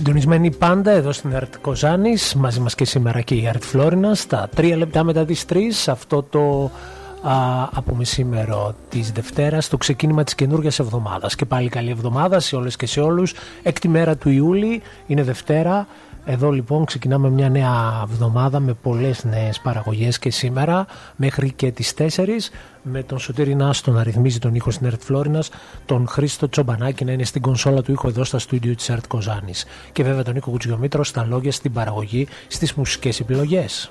Συντονισμένοι πάντα εδώ στην ΕΡΤ Κοζάνης, μαζί μας και σήμερα και η ΕΡΤ Φλόρινα, στα 3 λεπτά μετά τις 3, αυτό το απομεσήμερο της Δευτέρας, το ξεκίνημα της καινούργιας εβδομάδας. Και πάλι καλή εβδομάδα σε όλες και σε όλους. 6η μέρα του Ιούλη, είναι Δευτέρα. Εδώ λοιπόν ξεκινάμε μια νέα εβδομάδα με πολλές νέες παραγωγές και σήμερα μέχρι και τις 4, με τον Σωτήρη Νάστο να ρυθμίζει τον ήχο στην ΕΡΤ Φλόρινας, τον Χρήστο Τσομπανάκη να είναι στην κονσόλα του ήχου εδώ στα στούντιο της ΕΡΤ Κοζάνης και βέβαια τον Νίκο Κουτσιομήτρο στα λόγια, στην παραγωγή, στις μουσικές επιλογές.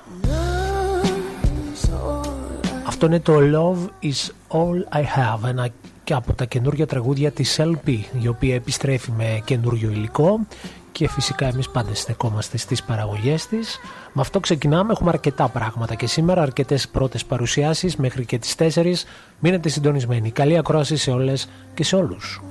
Αυτό είναι το Love is all I have, ένα και από τα καινούργια τραγούδια της LP, η οποία επιστρέφει με καινούριο υλικό και φυσικά εμείς πάντα στεκόμαστε στις παραγωγές της. Με αυτό ξεκινάμε, έχουμε αρκετά πράγματα και σήμερα, αρκετές πρώτες παρουσιάσεις μέχρι και τις 4. Μείνετε συντονισμένοι. Καλή ακρόαση σε όλες και σε όλους.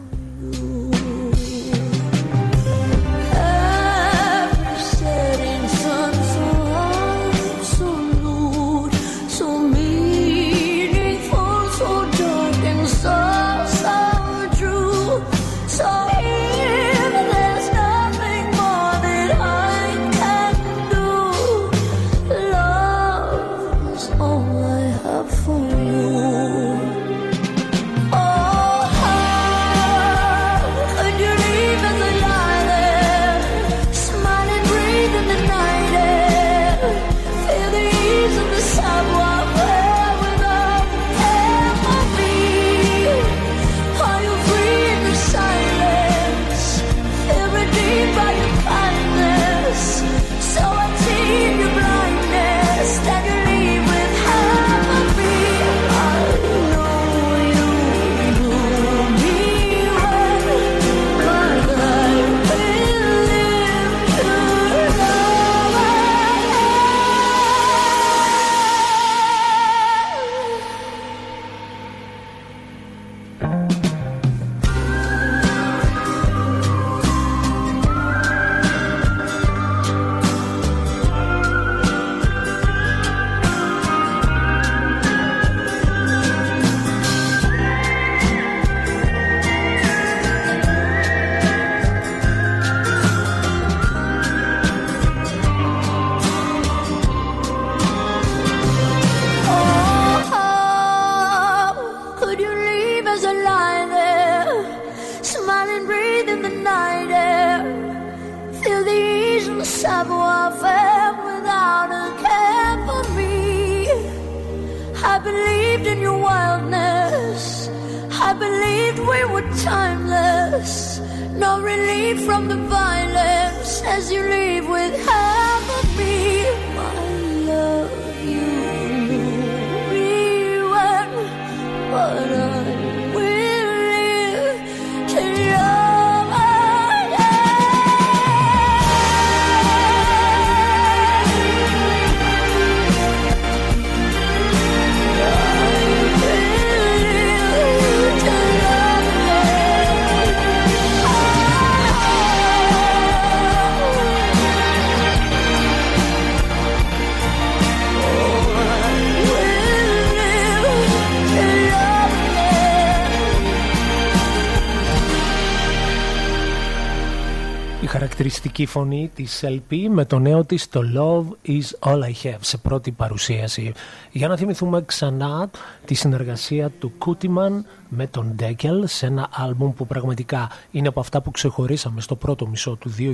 Χαρακτηριστική φωνή της LP με το νέο της, το Love is all I have, σε πρώτη παρουσίαση. Για να θυμηθούμε ξανά τη συνεργασία του Κούτιμαν με τον Ντέκελ σε ένα άλμπουμ που πραγματικά είναι από αυτά που ξεχωρίσαμε στο πρώτο μισό του 2026,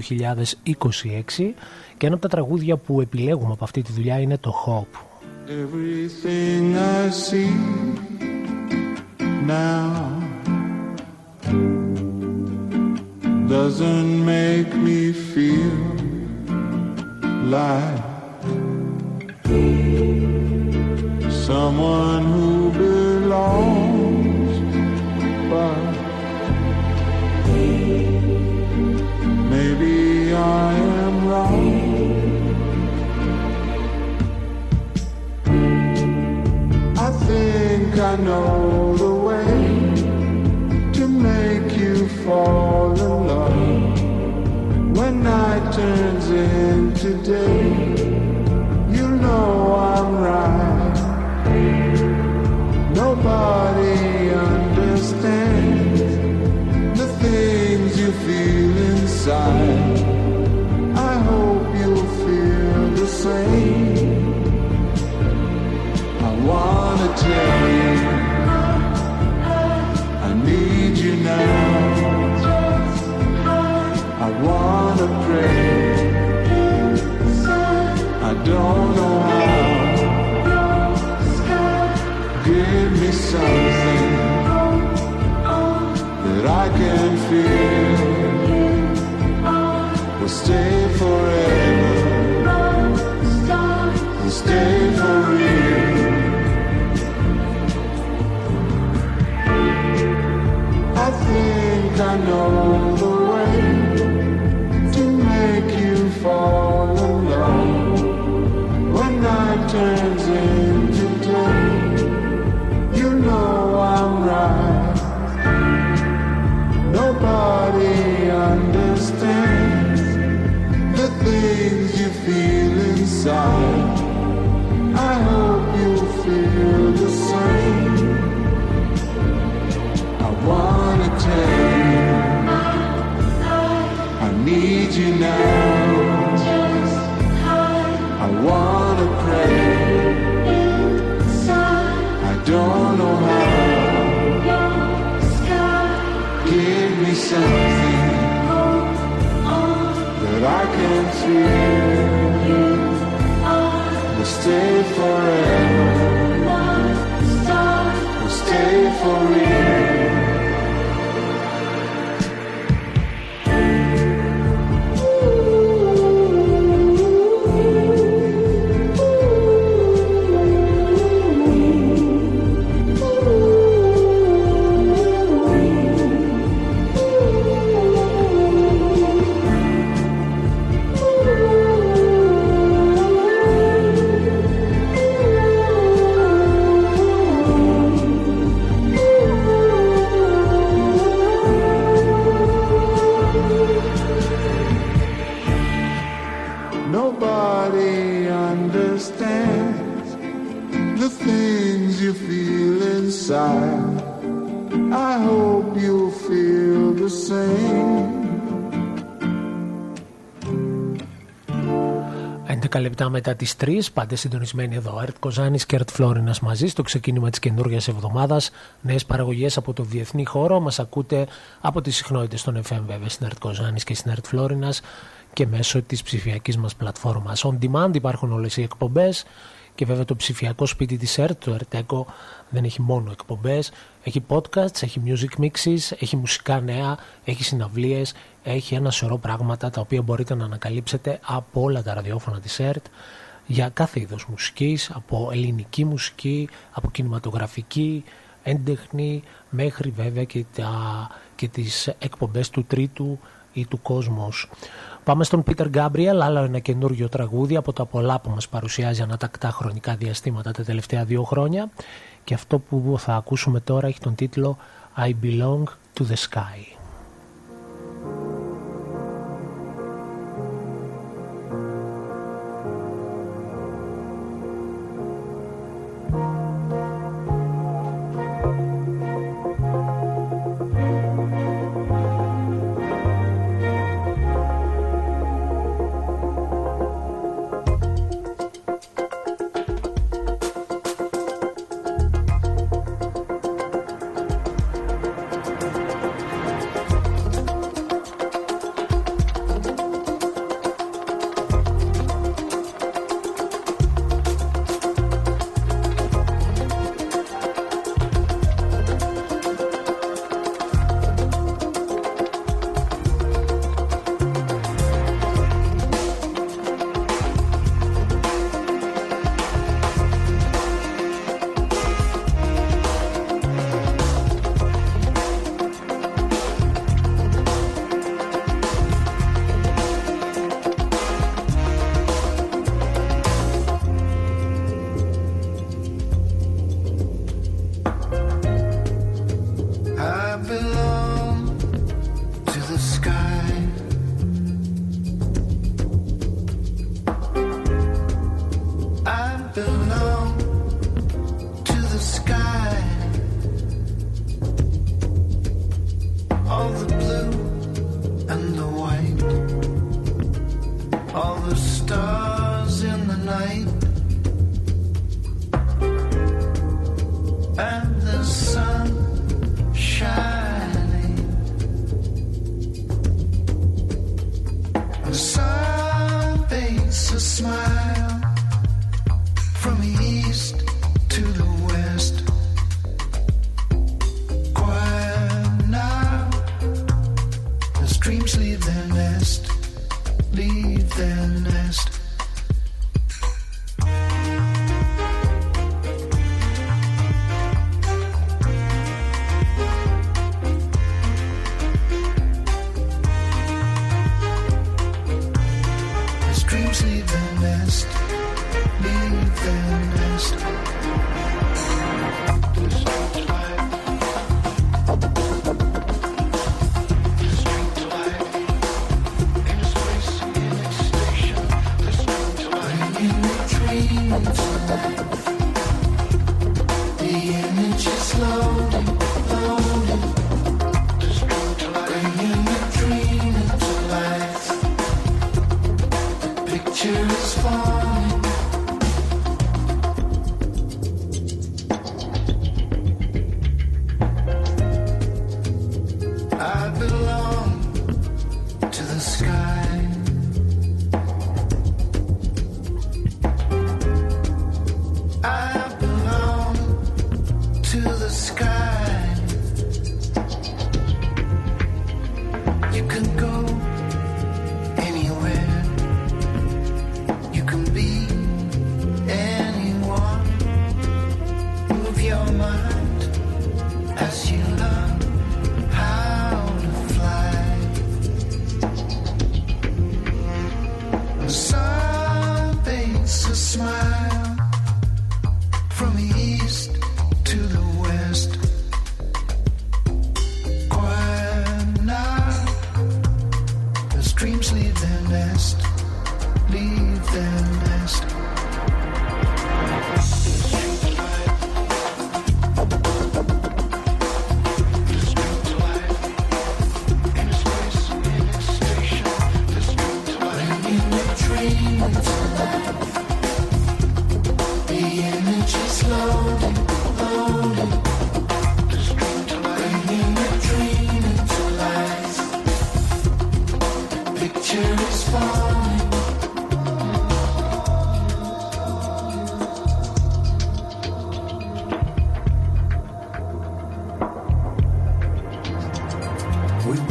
και ένα από τα τραγούδια που επιλέγουμε από αυτή τη δουλειά είναι το Hope. Everything I see now doesn't make me feel like someone who belongs, but maybe I am wrong. I think I know the way to make you fall in love. When night turns into day, you know I'm right. Nobody understands the things you feel inside. wanna tell you I need you now. I wanna pray, I don't know how. Give me something that I can feel will stay forever, will stay for real. I think I know the way to make you fall in love. When night turns into day, you know I'm right. Nobody understands the things you feel inside. I hope you feel the same. I wanna tell you I need you now. I wanna pray, I don't know how. Give me something that I can feel will stay forever, will stay for real. Nobody understands the things you feel inside. I hope you feel the same. 11 λεπτά μετά τις 3, πάντα συντονισμένοι εδώ. Ερτ Κοζάνης και Ερτ Φλόρινας μαζί στο ξεκίνημα της καινούργιας εβδομάδας. Νέες παραγωγές από το διεθνή χώρο. Μας ακούτε από τις συχνότητες των FM βέβαια στην Ερτ Κοζάνης και στην Ερτ Φλόρινας και μέσω της ψηφιακής μας πλατφόρμας. On demand υπάρχουν όλες οι εκπομπές και βέβαια το ψηφιακό σπίτι της ΕΡΤ, το Ερτέκο, δεν έχει μόνο εκπομπές, έχει podcasts, έχει music mixes, έχει μουσικά νέα, έχει συναυλίες, έχει ένα σωρό πράγματα τα οποία μπορείτε να ανακαλύψετε από όλα τα ραδιόφωνα της ΕΡΤ για κάθε είδος μουσικής, από ελληνική μουσική, από κινηματογραφική, έντεχνη, μέχρι βέβαια και τις εκπομπές του Τρίτου ή του Κόσμος. Πάμε στον Πίτερ Γκάμπριελ, άλλο ένα καινούργιο τραγούδι από τα πολλά που μας παρουσιάζει ανατακτά χρονικά διαστήματα τα τελευταία 2 χρόνια, και αυτό που θα ακούσουμε τώρα έχει τον τίτλο I Belong to the Sky.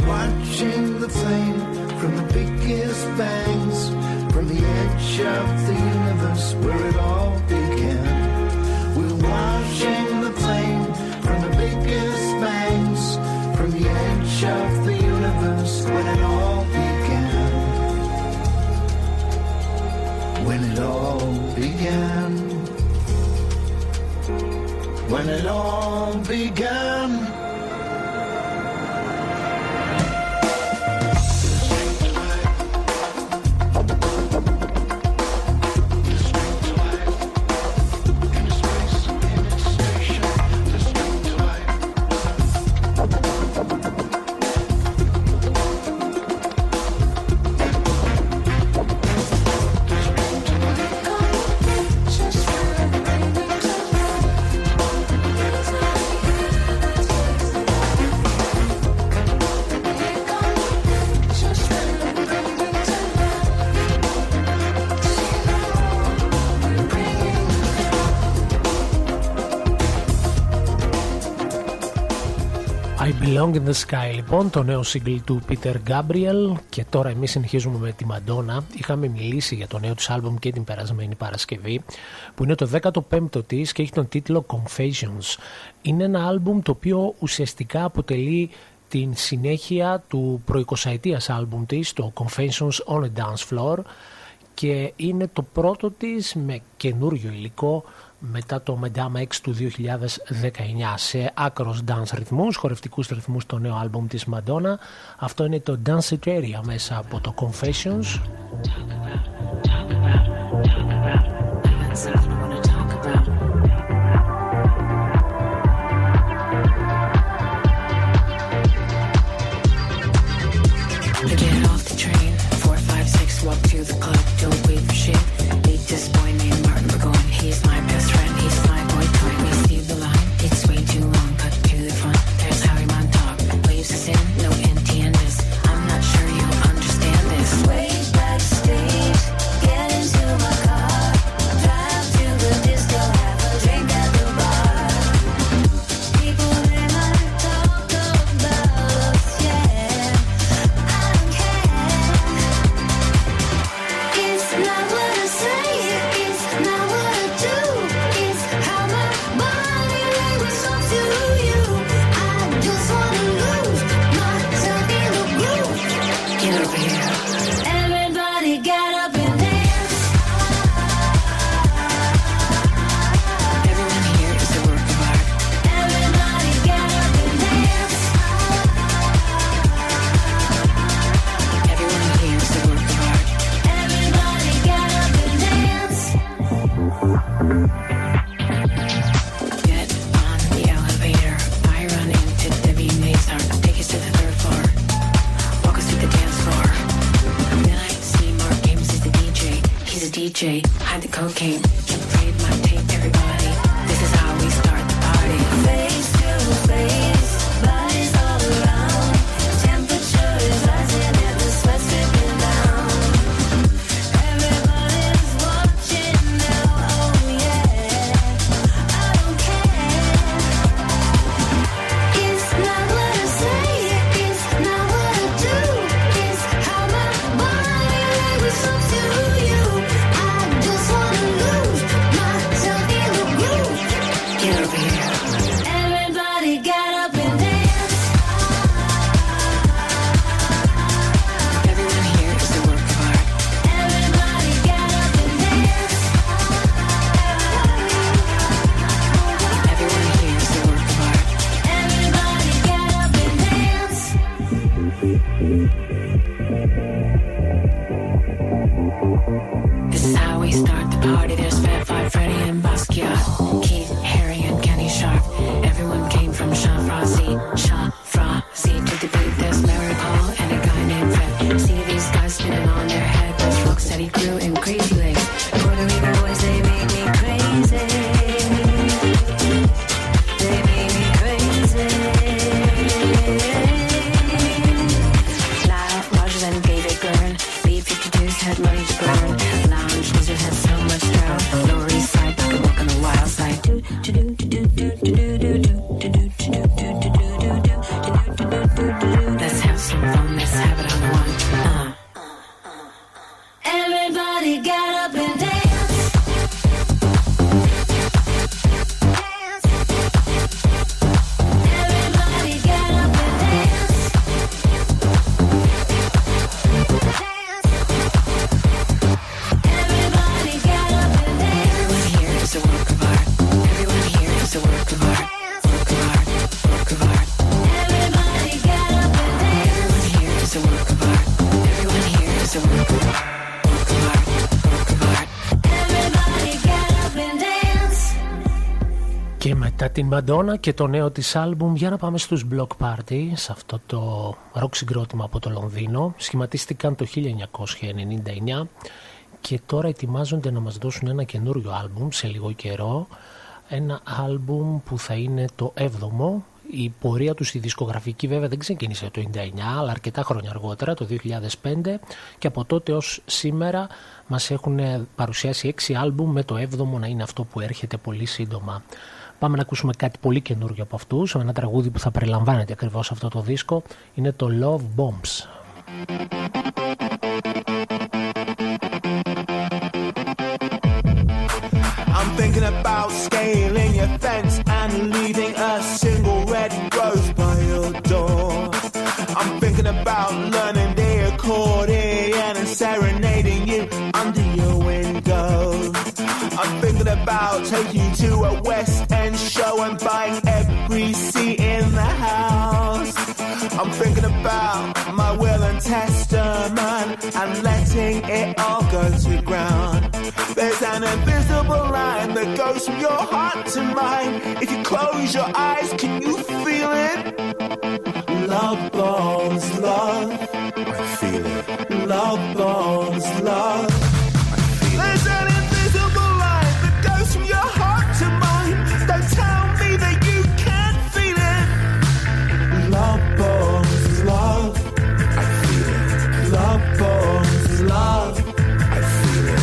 watching the flame from the biggest bangs, from the edge of the universe where it all began. We're watching the flame from the biggest bangs, from the edge of the universe when it all began. When it all began. When it all began. Belong in the Sky, λοιπόν, το νέο single του Peter Gabriel. Και τώρα εμείς συνεχίζουμε με τη Madonna. Είχαμε μιλήσει για το νέο της άλμπουμ και την περασμένη Παρασκευή, που είναι το 15ο της και έχει τον τίτλο Confessions. Είναι ένα άλμπουμ το οποίο ουσιαστικά αποτελεί την συνέχεια του προ-20ετίας άλμπουμ της, το Confessions on a Dance Floor, και είναι το πρώτο της με καινούριο υλικό μετά το Madame X του 2019, σε άκρος dance ρυθμούς, χορευτικούς ρυθμούς, το νέο άλμπουμ της Madonna. Αυτό είναι το Danceteria μέσα από το Confessions. Walk to the club, don't wait for shit. Meet this boy named Martin Burgoyne. He's my best friend, he's my boy toy. We see the line, it's way too long. Cut to the front, there's Harry Montauk. Waves us in, no entiendes. I'm not sure you understand this. Way backstage, get into my car. Drive to the disco, have a drink at the bar. People they might talk about us, yeah. I don't care. It's not what I say, it's not what I do. It's how my body language talks to you. I just wanna lose myself in the groove. Get over here. Everybody get up and dance. Everyone here is a work of art. Everybody get up and dance. Everyone here is a work of art. Everybody get up and dance. Get on the elevator. I run into Debbie Mazar. Take us to the third floor. Walk us to the dance floor. Then I see Mark Games is the DJ. He's a DJ. Hide the cocaine. Can play my tape, everybody. This is how we start the party. Face to face, bodies all around. Temperature is rising and the sweat's dripping down. Everybody's watching now, oh yeah. I don't care. It's not what I say, it's not what I do. It's how my body language talks to you. I just wanna lose myself in the groove. Get over here. Everybody get up and dance. Everyone here is a work of art. Everybody get up and dance. Everyone here is a work of art. Everybody get up and dance. This is how we start the party. There's Fat Five Freddy and Basquiat, Keith, Harry and Kenny Sharp. Everyone came from Chanfrazi to the beat. There's Mary Paul and a guy named Fred. See these guys spinning on their head. There's Rocksteady Crew and Crazy Legs. Puerto Rico boys, they make me crazy. They make me crazy. Loud, larger than David Byrne. B-52s had money to burn. Lounge lizard had so much drown. Lower East Side, I could walk on the wild side. Do do do do do do do do do do do do do do do do. Την Madonna και το νέο της άλμπουμ. Για να πάμε στους Block Party, σε αυτό το rock συγκρότημα από το Λονδίνο. Σχηματίστηκαν το 1999 και τώρα ετοιμάζονται να μας δώσουν ένα καινούριο άλμπουμ σε λίγο καιρό. Ένα άλμπουμ που θα είναι το 7ο. Η πορεία τους στη δισκογραφική βέβαια δεν ξεκίνησε το 1999, αλλά αρκετά χρόνια αργότερα, το 2005, και από τότε ως σήμερα μας έχουν παρουσιάσει 6 άλμπουμ, με το 7ο να είναι αυτό που έρχεται πολύ σύντομα. Πάμε να ακούσουμε κάτι πολύ καινούργιο από αυτούς, ένα τραγούδι που θα περιλαμβάνεται ακριβώς αυτό το δίσκο, είναι το Love Bombs. I'm thinking about scaling your fence and leaving a single red rose by your door. I'm thinking about learning the accordion and serenading you under your window. I'm thinking about taking you to a West End show and buying every seat in the house. I'm thinking about my will and testament and letting it all go to ground. There's an invisible line that goes from your heart to mine. If you close your eyes, can you feel it? Love bombs, love. I feel it. Love bombs, love. I feel it. There's an invisible line that goes from your heart to mine. Don't tell me that you can't feel it. Love bombs, love. I feel it. Love bombs, love. I feel it.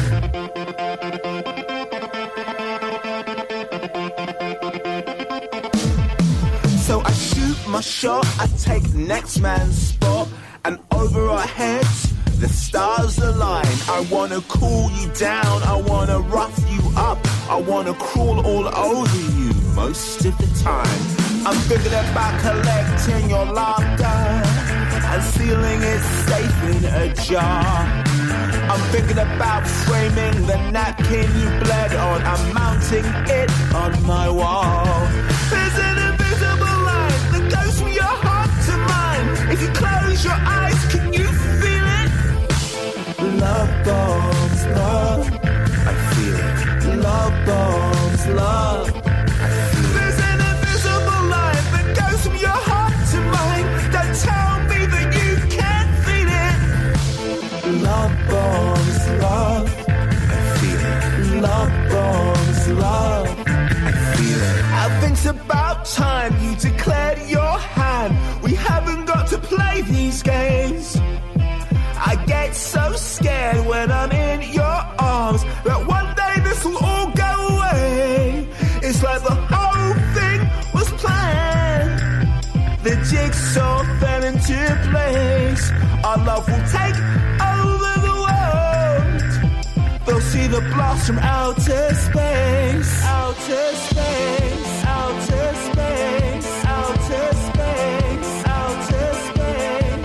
So I shoot my shot, I take the next man's spot, and over our heads the stars align. I wanna cool you down, I wanna rough you up, I wanna crawl all over you most of the time. I'm thinking about collecting your laughter and sealing it safe in a jar. I'm thinking about framing the napkin you bled on and mounting it on my wall. There's an invisible line that goes from your heart to mine. If you close your eyes, can you feel it? Love bombs, love. I feel it. Love bombs, love. I feel it. There's an invisible line that goes from your heart to mine. Don't tell me that you can't feel it. Love bombs, love. I feel it. Love bombs, love. I feel it. I think it's about time you declared your hand. We haven't got to play these games. I get so scared when I'm in your arms that one day this will all go away. It's like the whole thing was planned. The jigsaw fell into place. Our love will take over the world. They'll see the blast from outer space. Outer space. Outer space. Outer space. Outer space.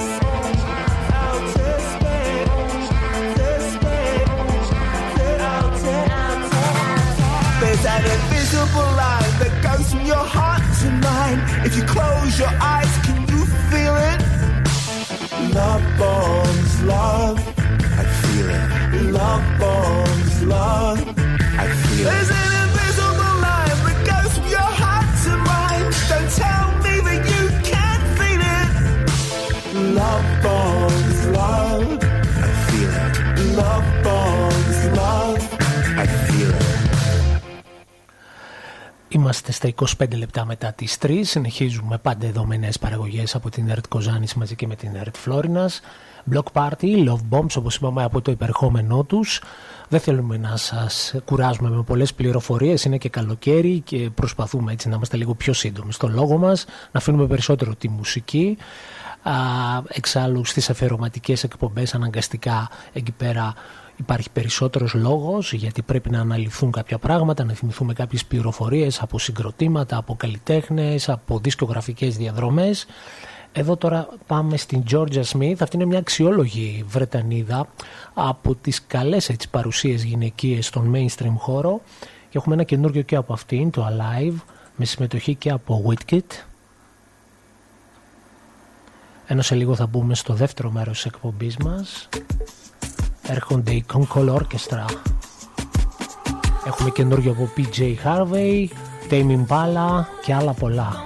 Outer space. Outer space. Outer. There's an invisible line that goes from your heart to mine. If you close your eyes, can you feel it? Love bombs, love. I feel it. Love bombs, love. I feel it. There's an invisible line that goes from your heart to mine. Don't tell me that you can't feel it. Love bombs, love. I feel it. Love bombs, love. I feel it. Είμαστε στα 25 λεπτά μετά τις 3. Συνεχίζουμε πάντα εδώ με νέες παραγωγές από την ΕΡΤ Κοζάνης μαζί και με την ΕΡΤ Φλόρινας. Block Party, Love Bombs, όπως είπαμε, από το υπερχόμενό τους. Δεν θέλουμε να σας κουράζουμε με πολλές πληροφορίες. Είναι και καλοκαίρι και προσπαθούμε έτσι να είμαστε λίγο πιο σύντομοι στο λόγο μας, να αφήνουμε περισσότερο τη μουσική. Εξάλλου στις αφιερωματικές εκπομπές αναγκαστικά εκεί πέρα υπάρχει περισσότερος λόγος, γιατί πρέπει να αναλυθούν κάποια πράγματα, να θυμηθούμε κάποιες πληροφορίες από συγκροτήματα, από καλλιτέχνες, από δισκογραφικές διαδρομές. Εδώ τώρα πάμε στην Georgia Smith. Αυτή είναι μια αξιόλογη Βρετανίδα, από τις καλές έτσι παρουσίες γυναικείες στον mainstream χώρο, και έχουμε ένα καινούργιο και από αυτήν, το Alive, με συμμετοχή και από Whitkit. Ενώ σε λίγο θα μπούμε στο δεύτερο μέρος της εκπομπής μας. Έρχονται οι Concord Orchestra. Έχουμε καινούργιο από PJ Harvey, Tame Impala και άλλα πολλά.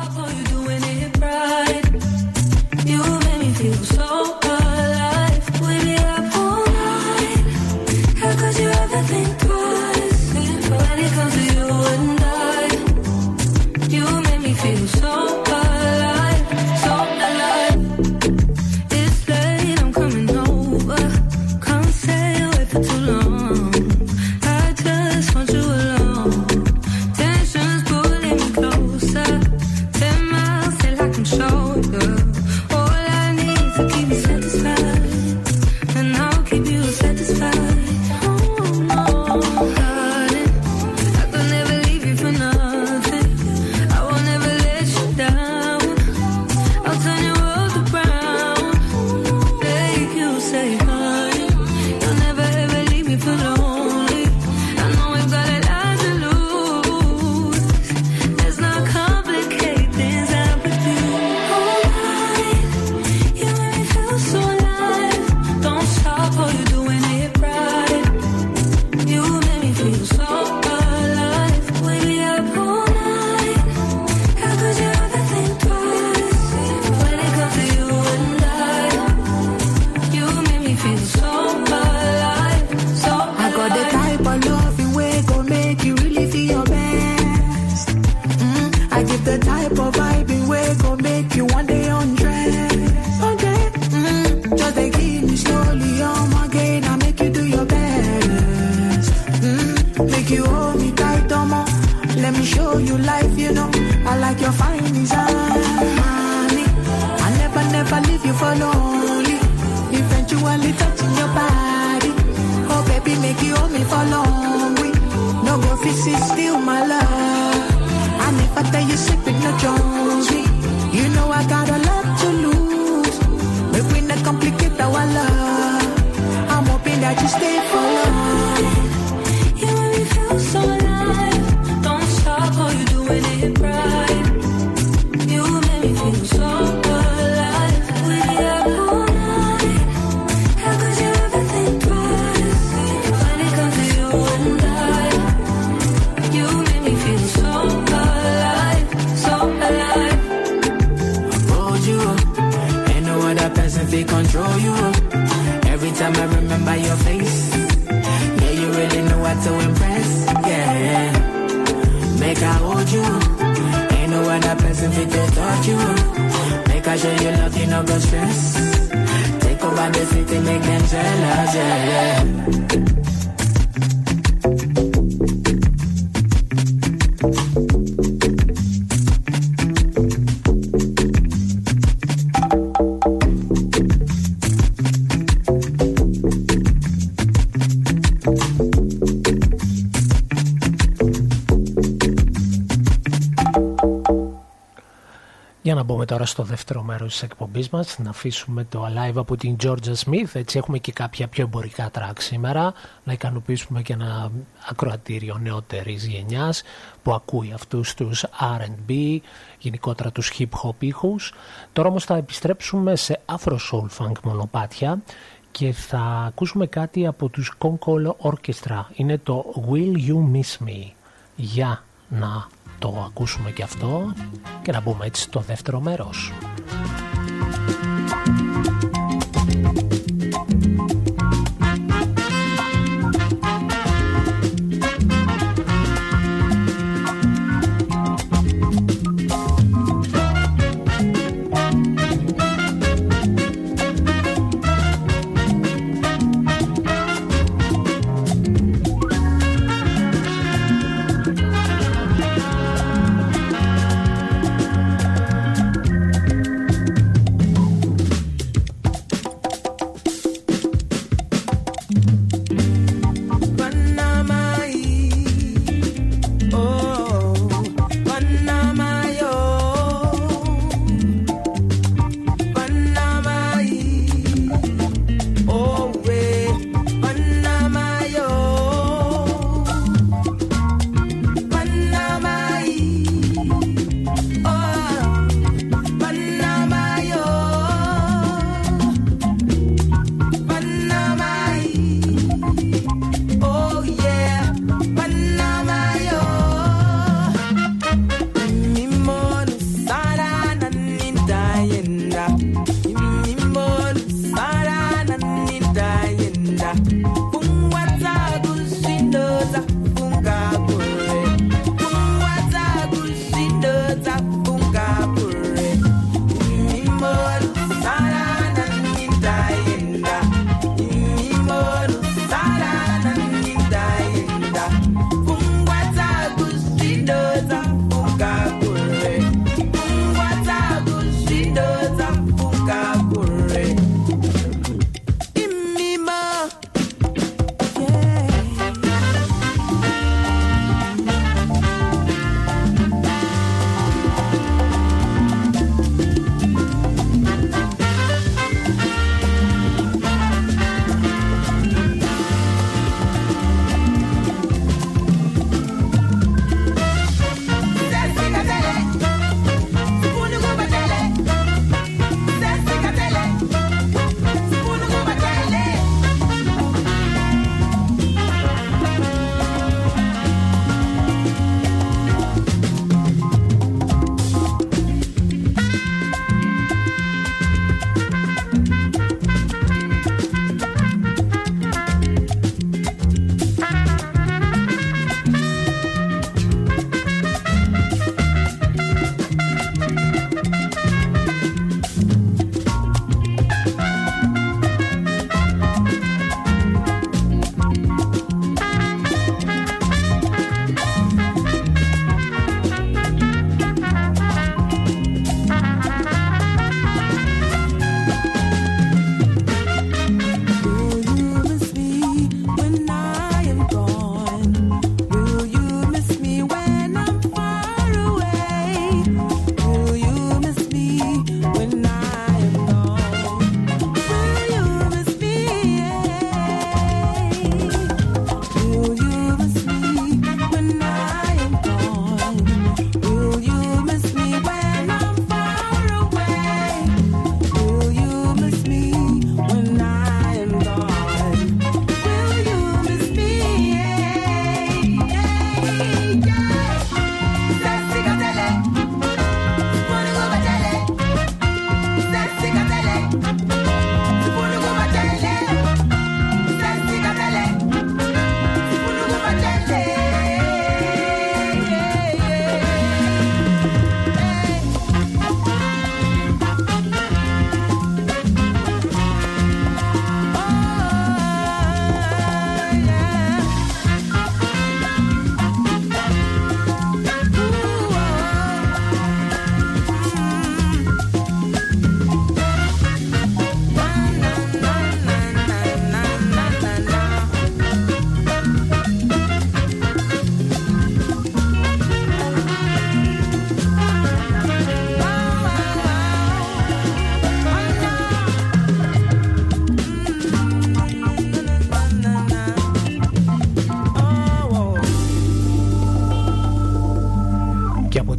Για να μπούμε τώρα στο δεύτερο μέρος της εκπομπής μας, να αφήσουμε το Alive από την Georgia Smith. Έτσι έχουμε και κάποια πιο εμπορικά track σήμερα, να ικανοποιήσουμε και ένα ακροατήριο νεότερης γενιάς που ακούει αυτούς τους R&B, γενικότερα τους hip-hop ήχους. Τώρα όμως θα επιστρέψουμε σε Afro-Soul Funk μονοπάτια και θα ακούσουμε κάτι από τους Concolo Orchestra. Είναι το Will You Miss Me. Για να το ακούσουμε και αυτό και να μπούμε έτσι στο δεύτερο μέρος.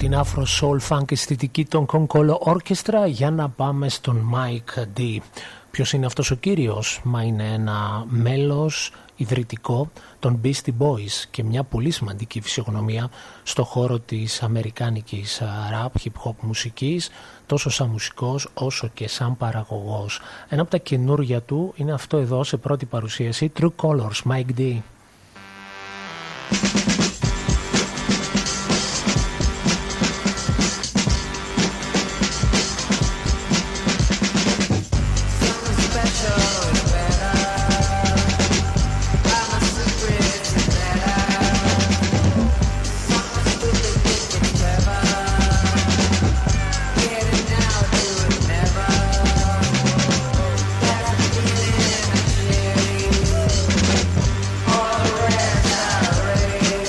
την Afro Soul Funk αισθητική των Concolo Orchestra. Για να πάμε στον Mike D. Ποιος είναι αυτός ο κύριος? Μα είναι ένα μέλος ιδρυτικό των Beastie Boys και μια πολύ σημαντική φυσιογνωμία στο χώρο της αμερικάνικης rap, hip hop μουσικής, τόσο σαν μουσικός όσο και σαν παραγωγός. Ένα από τα καινούργια του είναι αυτό εδώ σε πρώτη παρουσίαση, True Colors, Mike D. All the rest I raise.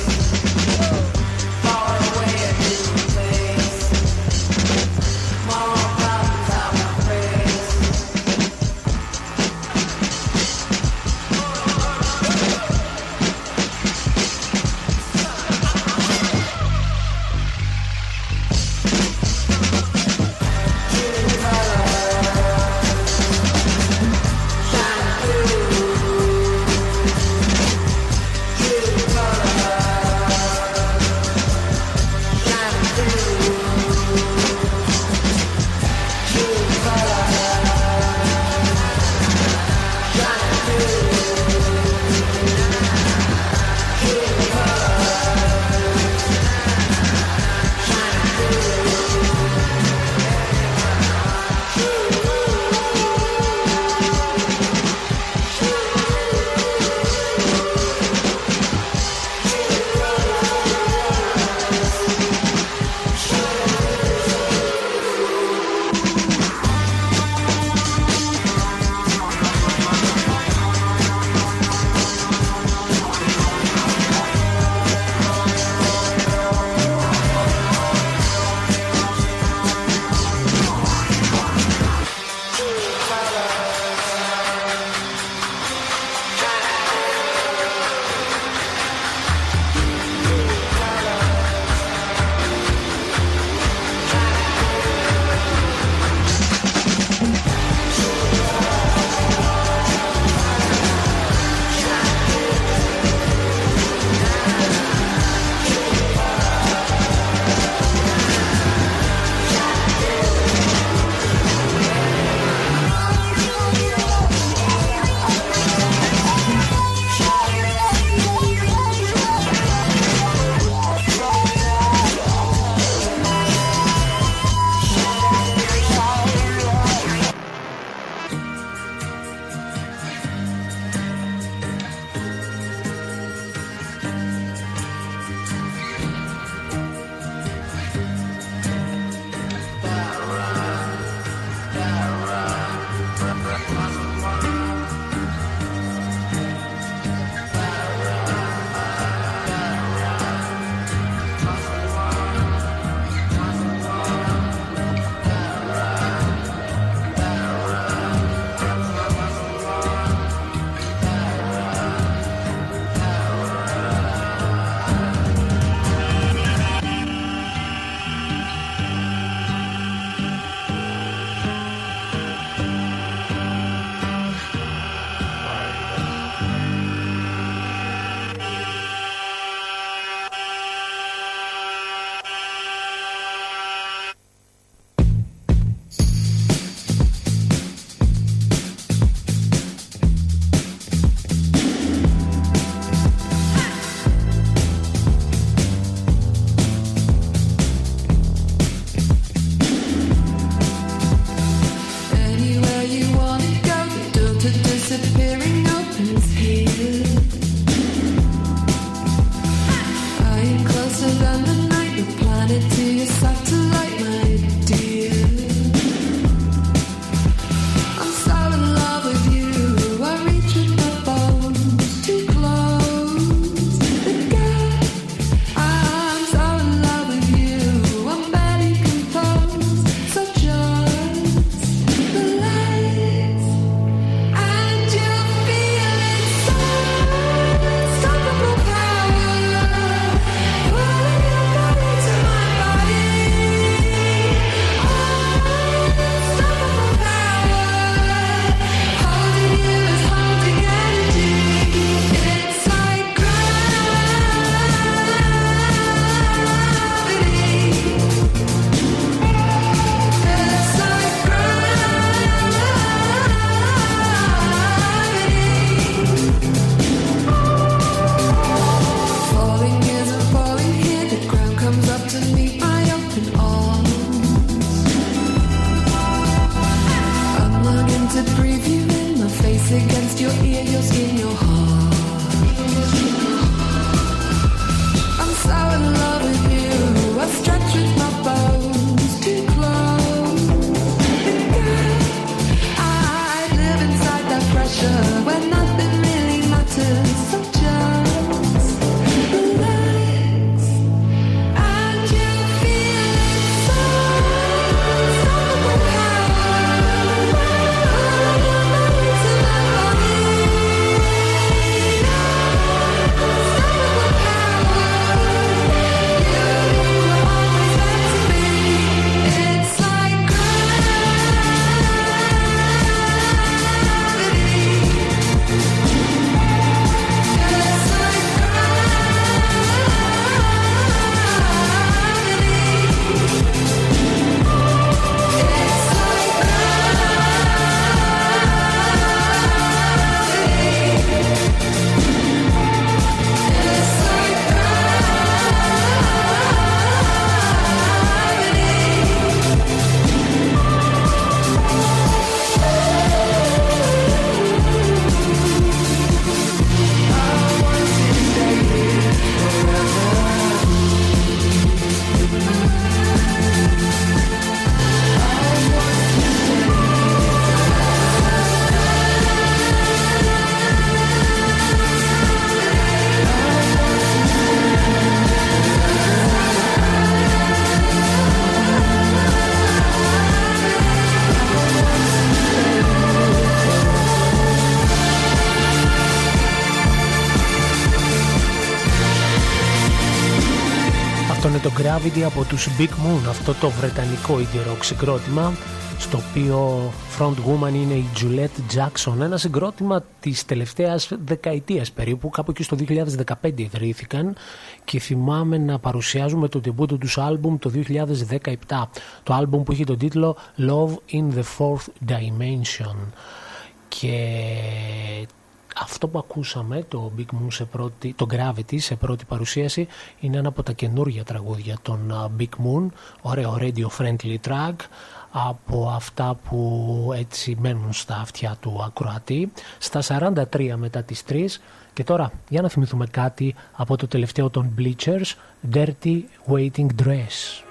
με το Gravity από τους Big Moon, αυτό το βρετανικό indie rock συγκρότημα, στο οποίο frontwoman είναι η Juliette Jackson, ένα συγκρότημα της τελευταίας δεκαετίας περίπου, κάπου εκεί στο 2015 ιδρύθηκαν και θυμάμαι να παρουσιάζουμε το τεμπούτο τους άλμπουμ το 2017, το άλμπουμ που είχε τον τίτλο Love in the Fourth Dimension. Και αυτό που ακούσαμε, το Big Moon το Gravity σε πρώτη παρουσίαση, είναι ένα από τα καινούργια τραγούδια των Big Moon, ωραίο radio friendly track, από αυτά που έτσι μένουν στα αυτιά του ακροατή, στα 43 μετά τις 3. Και τώρα για να θυμηθούμε κάτι από το τελευταίο των Bleachers, Dirty Waiting Dress.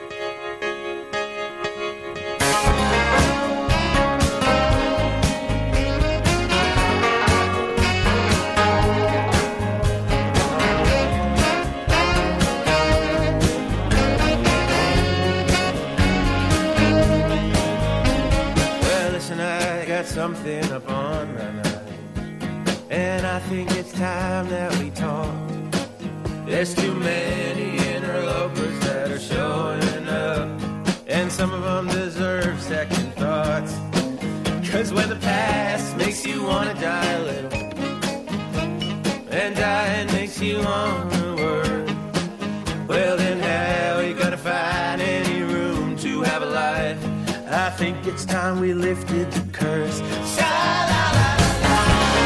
Something up on my mind, and I think it's time that we talk. There's too many interlopers that are showing up, and some of them deserve second thoughts. 'Cause when the past makes you wanna die a little, and dying makes you wanna work, well then how you gotta find any room to have a life. I think it's time we lifted the curse. Sha-la-la-la-la.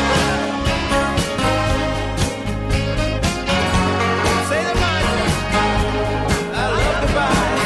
Say the mantra. I love the Bible.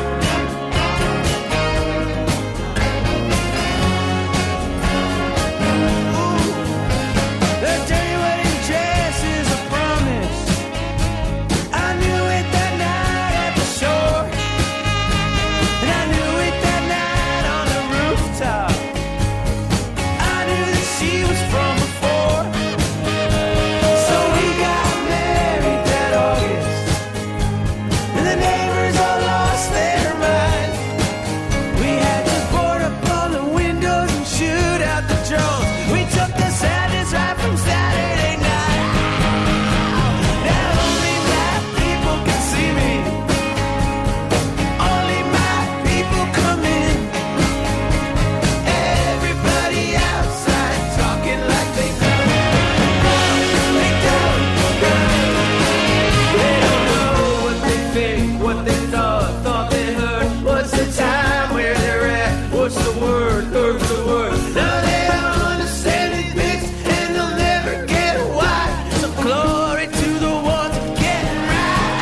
Ooh, the dirty wedding dress is a promise. I knew it that night at the shore, and I knew it that night on the rooftop. I knew that she was from before, so we got married that August, and the neighbors all lost their minds. We had to board up all the windows and shoot out the drones. We took the sadness right from Saturday night. Now only my people can see me, only my people come in. Everybody outside talking like they come. They don't. They don't know what they think, what they thought they heard. What's the time, where they're at? What's the word? Where's the word? Now they don't understand it, bitch, and they'll never get why. So glory to the ones getting right.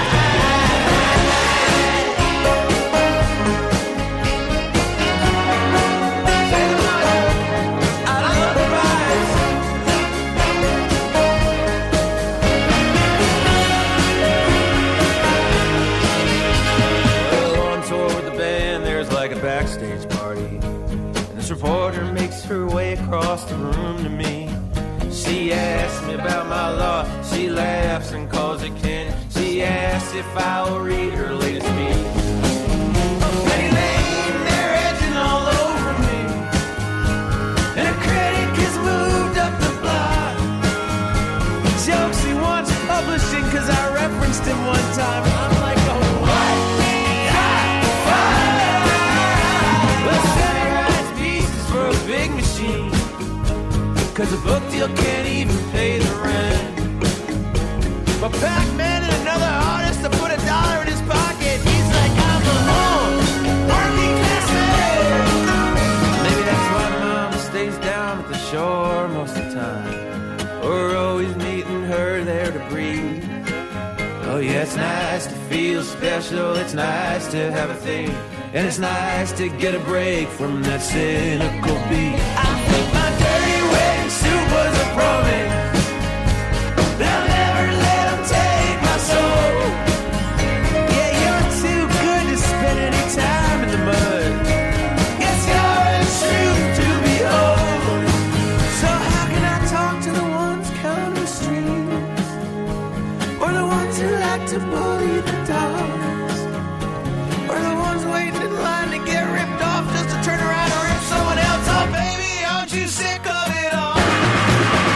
Say the mantra. I love the rise. Well, on tour with the band, there's like a backstage party, and this reporter makes her way across the room to me. She asks me about my law. She laughs and calls it kin. She asks if I will read her latest piece. Penny Lane, they're edging all over me, and a critic has moved up the block. Jokes he wants publishing 'cause I referenced him one time. I'm like, oh, what? Well, Sally writes pieces for a big machine, 'cause a book deal can't even pay the rent. But Pac-Man and another artist to put $1 in his pocket. He's like, I'm alone, working class man. Maybe that's why Mom stays down at the shore most of the time. We're always meeting her there to breathe. Oh yeah, it's nice to feel special. It's nice to have a thing, and it's nice to get a break from that cynical beat. I think my dirty wedding suit was a promise. They'll never let 'em take my soul. Yeah, you're too good to spend any time in the mud. Yes, you're a truth to behold. So how can I talk to the ones counting streams, or the ones who like to bully the dogs, or the ones waiting in line to get ripped off just to turn around and rip someone else off? Baby, aren't you sick of it all?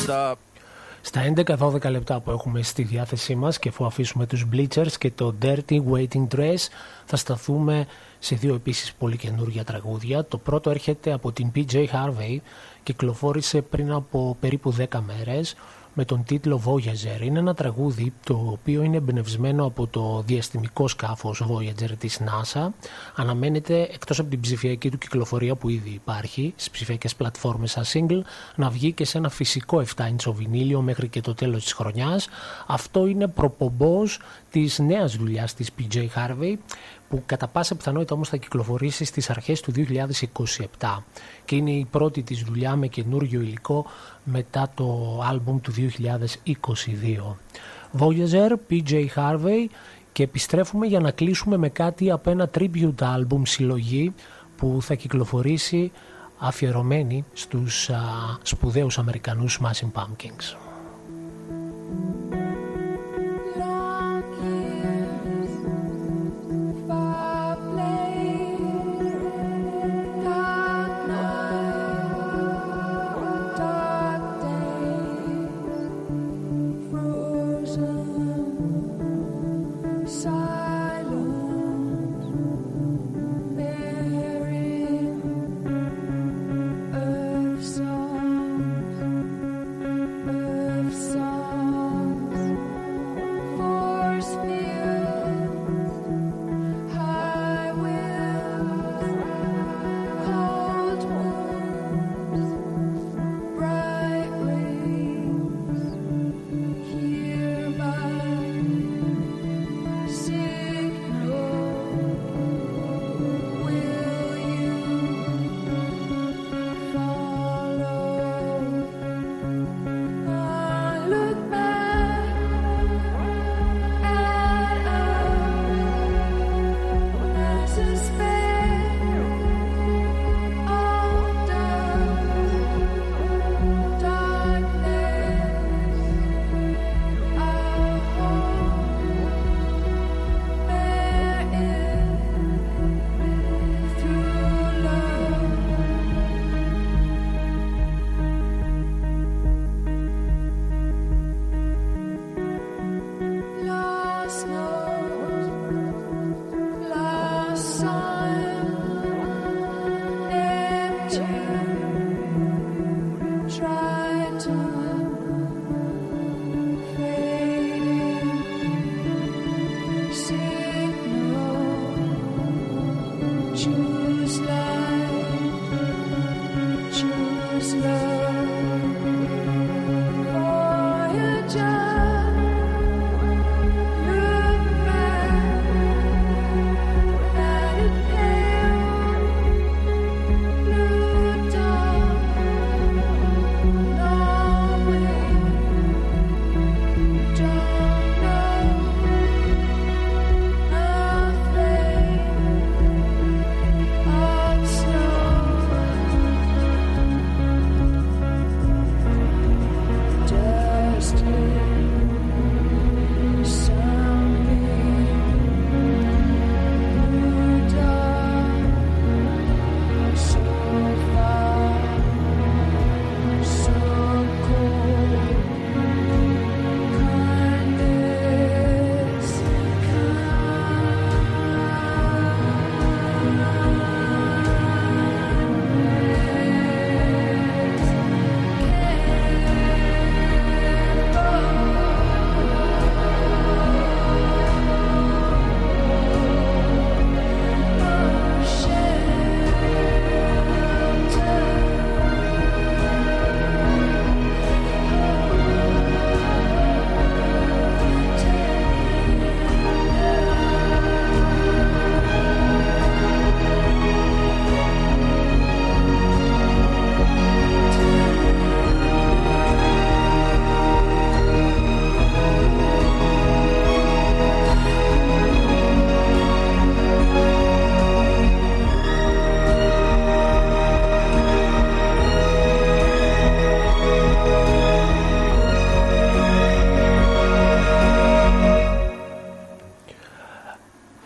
up. Στα 11-12 λεπτά που έχουμε στη διάθεσή μας και αφού αφήσουμε τους Bleachers και το Dirty Waiting Dress, θα σταθούμε σε δύο επίσης πολύ καινούργια τραγούδια. Το πρώτο έρχεται από την PJ Harvey, κυκλοφόρησε πριν από περίπου 10 μέρες με τον τίτλο Voyager. Είναι ένα τραγούδι το οποίο είναι εμπνευσμένο από το διαστημικό σκάφος Voyager της NASA. Αναμένεται, εκτός από την ψηφιακή του κυκλοφορία που ήδη υπάρχει στις ψηφιακές πλατφόρμες σαν single, να βγει και σε ένα φυσικό 7-inch βινίλιο μέχρι και το τέλος της χρονιάς. Αυτό είναι προπομπός της νέας δουλειάς της PJ Harvey, που κατά πάσα πιθανότητα όμως θα κυκλοφορήσει στις αρχές του 2027 και είναι η πρώτη της δουλειά με καινούργιο υλικό μετά το άλμπουμ του 2022. Voyager, PJ Harvey, και επιστρέφουμε για να κλείσουμε με κάτι από ένα tribute album συλλογή που θα κυκλοφορήσει αφιερωμένη στους σπουδαίους Αμερικανούς Smashing Pumpkins. Songs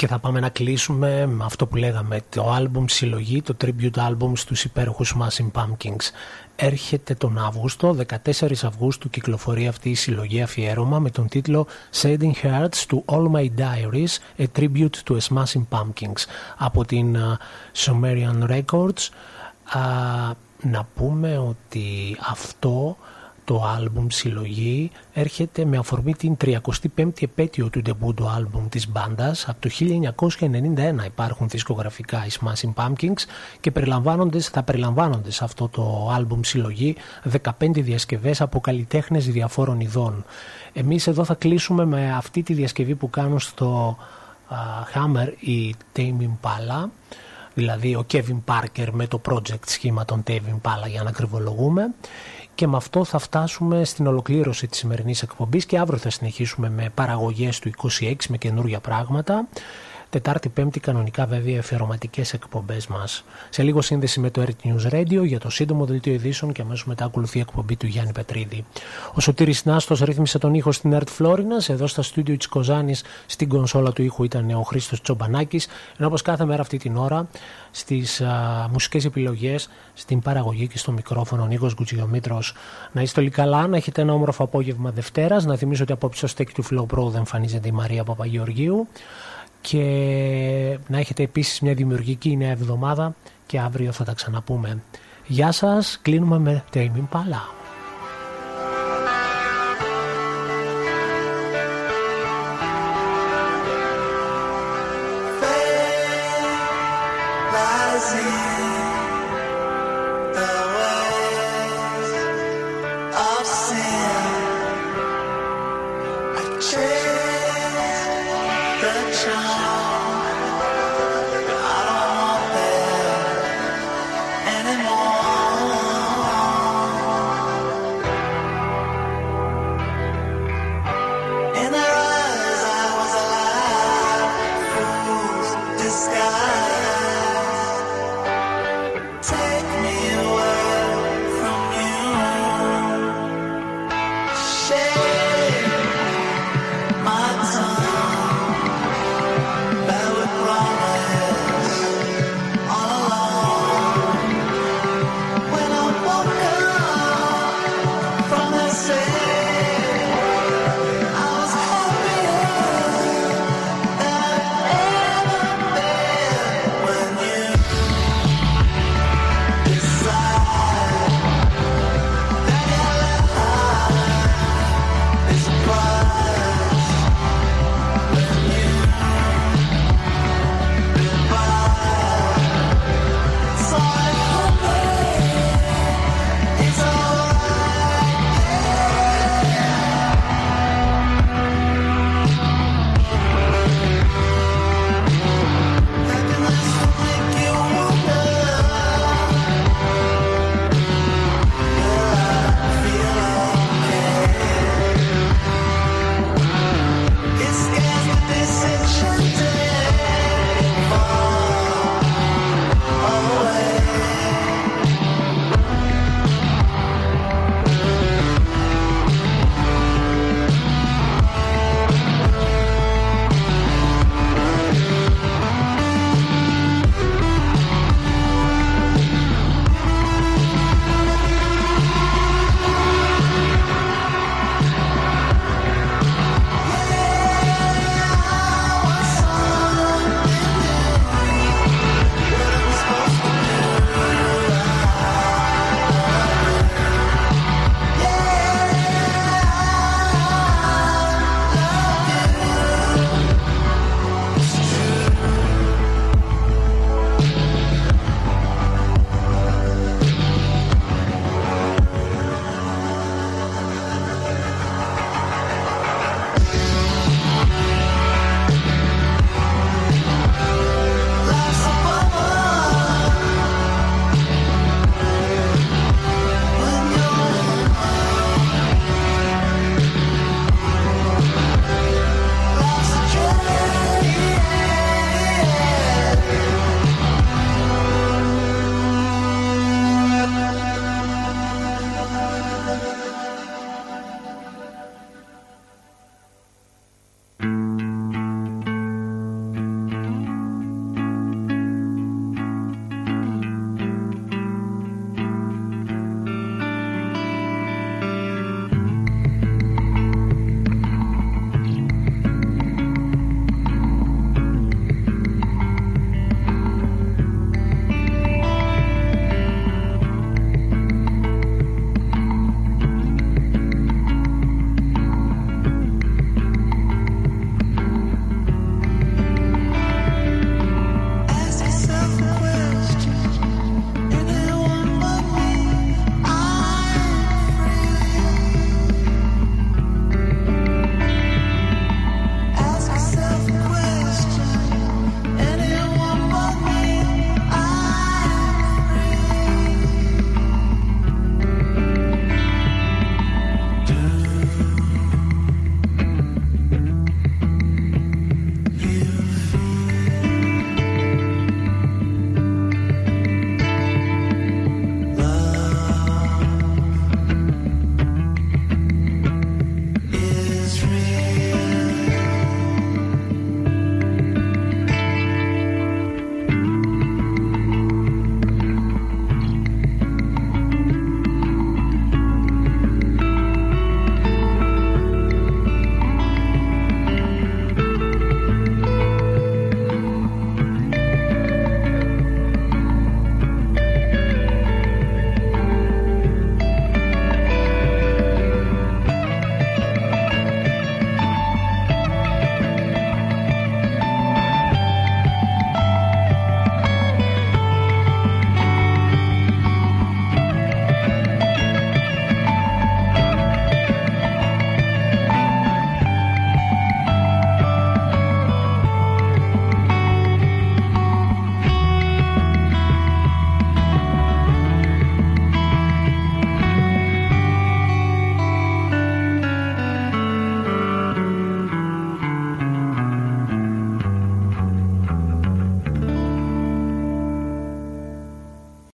Και θα πάμε να κλείσουμε με αυτό που λέγαμε, το άλμπουμ συλλογή, το tribute album στους υπέροχους Smashing Pumpkins. Έρχεται τον Αύγουστο, 14 Αυγούστου κυκλοφορεί αυτή η συλλογή αφιέρωμα με τον τίτλο Shedding Hearts to All My Diaries, a tribute to a Smashing Pumpkins από την Sumerian Records. Να πούμε ότι αυτό το άλμπουμ συλλογή έρχεται με αφορμή την 35η επέτειο του ντεμπούτου άλμπουμ της μπάντας. Από το 1991 υπάρχουν δισκογραφικά οι Smashing Pumpkins και θα περιλαμβάνονται σε αυτό το άλμπουμ συλλογή 15 διασκευές από καλλιτέχνες διαφόρων ειδών. Εμείς εδώ θα κλείσουμε με αυτή τη διασκευή που κάνουν στο Hammer η Tame Impala, δηλαδή ο Kevin Parker με το project σχήμα των Tame Impala, για να ακριβολογούμε. Και με αυτό θα φτάσουμε στην ολοκλήρωση της σημερινής εκπομπής και αύριο θα συνεχίσουμε με παραγωγές του 26 με καινούργια πράγματα. Τετάρτη, Πέμπτη κανονικά βέβαια αφιερωματικές εκπομπές μας. Σε λίγο σύνδεση με το Earth News Radio για το σύντομο δελτίο ειδήσεων και αμέσως μετά ακολουθεί η εκπομπή του Γιάννη Πετρίδη. Ο Σωτήρης Νάστος ρύθμισε τον ήχο στην Earth Florinas. Εδώ στα στούντιο της Κοζάνης στην κονσόλα του ήχου ήταν ο Χρήστος Τσομπανάκης. Ενώ όπως κάθε μέρα αυτή την ώρα στις μουσικές επιλογές, στην παραγωγή και στο μικρόφωνο ο Νίκος Γκουτσιομήτρος. Να είστε όλοι καλά, να έχετε ένα όμορφο απόγευμα Δευτέρας. Να θυμίσω ότι απόψε στο στέκι του Flow Pro δεν εμφανίζεται η Μαρία Παπαγεωργίου. Και να έχετε επίσης μια δημιουργική νέα εβδομάδα και αύριο θα τα ξαναπούμε. Γεια σας, κλείνουμε με Tame Impala.